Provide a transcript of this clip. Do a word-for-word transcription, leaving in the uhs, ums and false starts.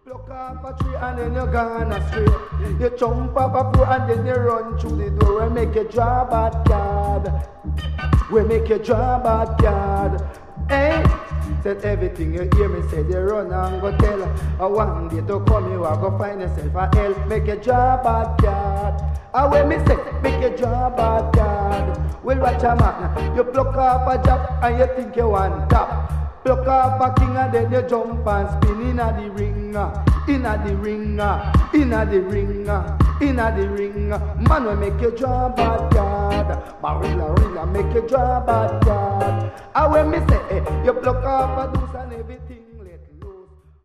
Pluck off a tree and then you gone astray. You jump up a floor and then you run through the door and make you draw bad card. We make you draw bad card. Hey, said everything you hear me say, you run and go tell. I one day to come you are go find yourself a hell. Make you draw bad card. And when me say, make you draw bad card. Well, watch a man, you pluck off a job and you think you want top. Pluck off a king and then you jump and spin inna the ring, inna the ring, inna the ring, inna the ring. Man will make you draw bad card. Barilla, rilla, make you draw bad card. And when me say, hey, you pluck off a deuce and everything.